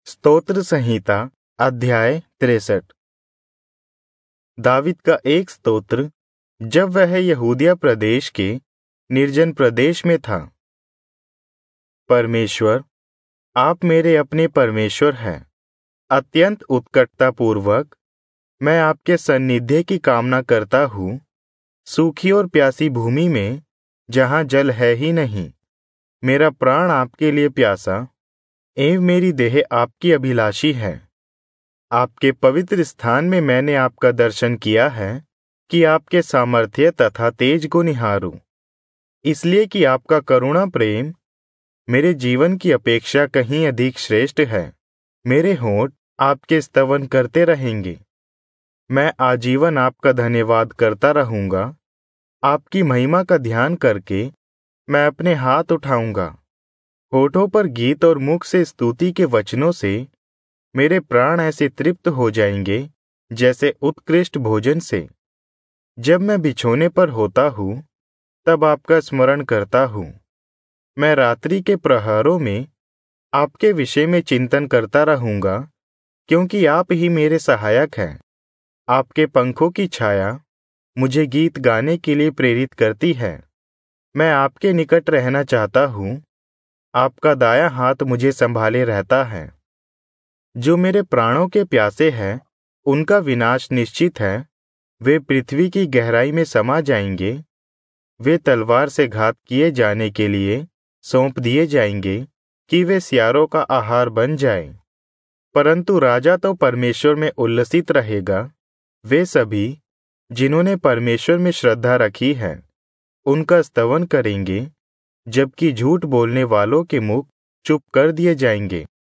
स्तोत्र संहिता अध्याय 63। दावीद का एक स्तोत्र जब वह यहूदिया प्रदेश के निर्जन प्रदेश में था। परमेश्वर, आप मेरे अपने परमेश्वर हैं। अत्यंत उत्कटता पूर्वक मैं आपके सान्निध्य की कामना करता हूँ। सूखी और प्यासी भूमि में जहाँ जल है ही नहीं, मेरा प्राण आपके लिए प्यासा एवं मेरी देह आपकी अभिलाषी है। आपके पवित्र स्थान में मैंने आपका दर्शन किया है कि आपके सामर्थ्य तथा तेज को निहारूं। इसलिए कि आपका करुणा प्रेम मेरे जीवन की अपेक्षा कहीं अधिक श्रेष्ठ है। मेरे होंठ आपके स्तवन करते रहेंगे। मैं आजीवन आपका धन्यवाद करता रहूंगा। आपकी महिमा का ध्यान करके मैं अपने हाथ उठाऊंगा। होठों पर गीत और मुख से स्तुति के वचनों से मेरे प्राण ऐसे तृप्त हो जाएंगे जैसे उत्कृष्ट भोजन से। जब मैं बिछोने पर होता हूँ तब आपका स्मरण करता हूँ। मैं रात्रि के प्रहरों में आपके विषय में चिंतन करता रहूंगा, क्योंकि आप ही मेरे सहायक हैं। आपके पंखों की छाया मुझे गीत गाने के लिए प्रेरित करती है। मैं आपके निकट रहना चाहता हूँ। आपका दायां हाथ मुझे संभाले रहता है। जो मेरे प्राणों के प्यासे हैं, उनका विनाश निश्चित है। वे पृथ्वी की गहराई में समा जाएंगे। वे तलवार से घात किए जाने के लिए सौंप दिए जाएंगे कि वे सियारों का आहार बन जाए। परंतु राजा तो परमेश्वर में उल्लसित रहेगा। वे सभी जिन्होंने परमेश्वर में श्रद्धा रखी है उनका स्तवन करेंगे, जबकि झूठ बोलने वालों के मुख चुप कर दिए जाएंगे।